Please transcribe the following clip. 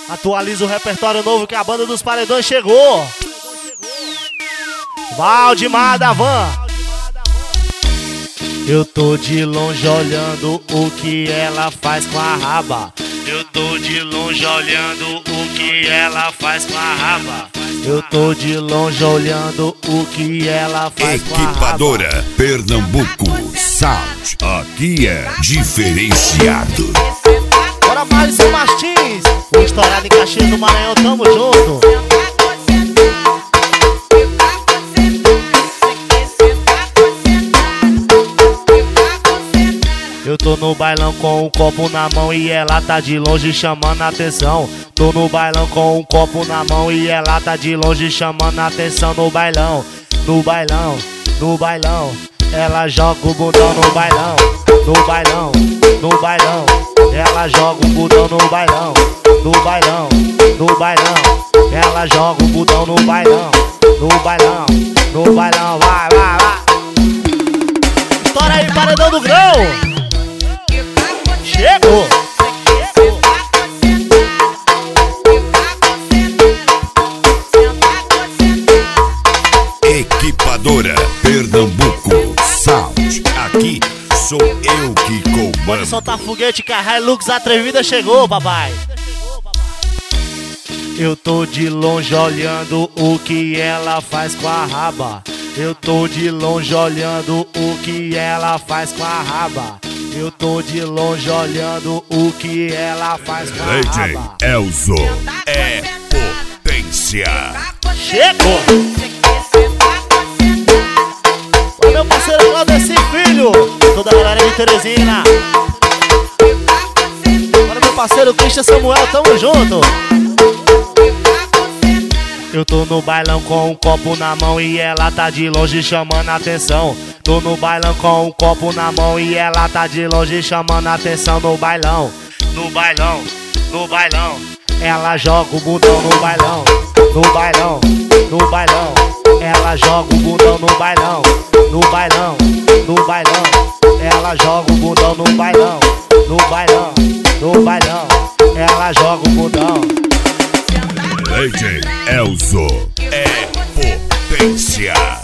Atualiza o repertório novo que a banda dos Paredões chegou. Valdemar da Van. Eu tô de longe olhando o que ela faz com a raba. Eu tô de longe olhando o que ela faz com a raba. Eu tô de longe olhando o que ela faz com a raba. Equipadora Pernambuco Sound. Aqui é diferenciado. Bora mais, seu Martins. O estourado em Caxias do Maranhão, tamo junto. Eu tô no bailão com um copo na mão e ela tá de longe chamando a atenção. Tô no bailão com um copo na mão e ela tá de longe chamando a atenção no bailão. No bailão, no bailão, ela joga o bundão no bailão. No bailão, no bailão, ela joga o bundão no bailão. No bailão, no bailão, ela joga o bundão no bailão. No bailão, no bailão, vai, vai, vai. Estoura aí, paredão do grão. Chegou! Equipadora Pernambuco Sound. Aqui sou eu que comando. Pode soltar foguete que a Hilux atrevida chegou, papai. Eu tô de longe olhando o que ela faz com a raba. Eu tô de longe olhando o que ela faz com a raba. Eu tô de longe olhando o que ela faz com a Lady raba. Elzo é potência. Chegou! Olha meu parceiro Claudeci Filho, toda a galera de Teresina. Olha meu parceiro Christian Samuel, tamo junto. Eu tô no bailão com um copo na mão e ela tá de longe chamando a atenção. Tô no bailão com um copo na mão e ela tá de longe chamando a atenção no bailão. No bailão, no bailão, ela joga o bundão no bailão. No bailão, no bailão, ela joga o bundão no bailão. No bailão, no bailão, ela joga o bundão no bailão. No bailão, no bailão, ela joga o bundão. Lady Elzo é potência.